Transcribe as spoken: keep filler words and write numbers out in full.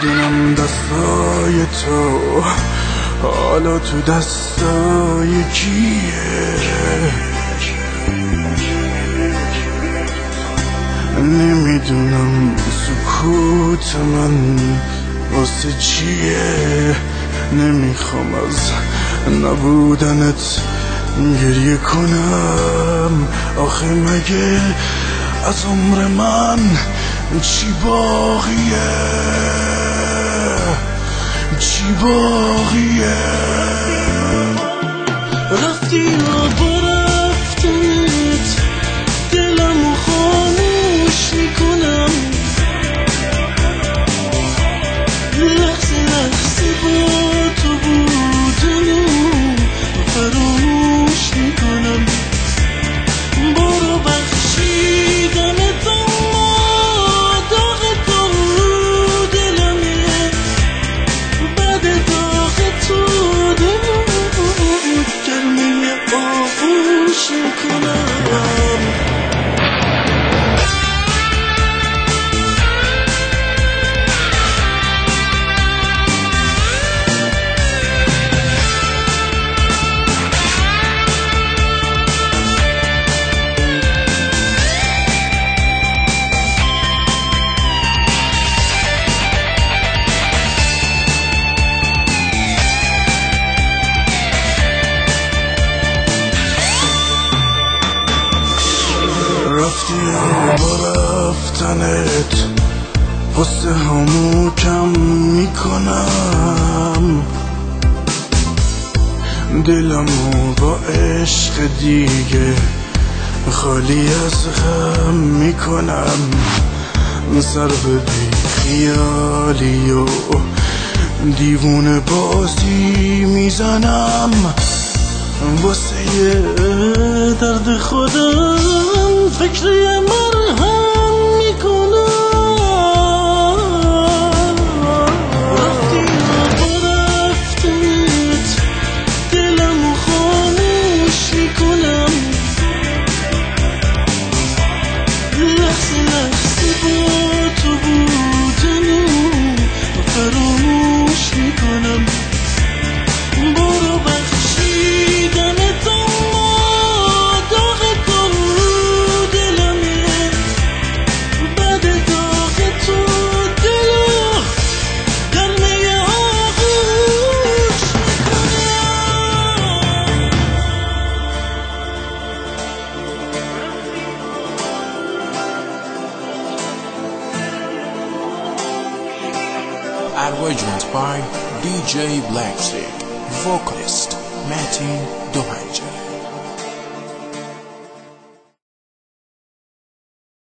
میدونم دستای تو حالا تو دستای کیه، نمیدونم سکوت من واسه چیه، نمیخوام از نبودنت گریه کنم. آخه مگه از عمر من چی باقیه، چی باقیه؟ رفتی و با رفتنت دلمو خاموش میکنم، لحظه لحظه با تو بودنو فراموش میکنم. برو بخشیدنت اما داغ تو رو دلمه، بعد داغ تو دلمه گرمه آغوش میکنم. رفتی با رفتنت قصه همو کم میکنم، دلمو با عشق دیگه خالی از غم میکنم. سر به بی خیالی و دیوونه بازی میزنم، واسه درد خودم فکر مرهم میکنم. رفتی و با رفتنت دلمو خاموش میکنم، لحظه لحظه با تو بودنو فراموش میکنم. برو بخشیدنت اما داغ تو رو دلمه، بعد داغ تو دلو گرمه آغوش میکنم. Arrangement by دی جی Blackstick, vocalist Metin Doğancı.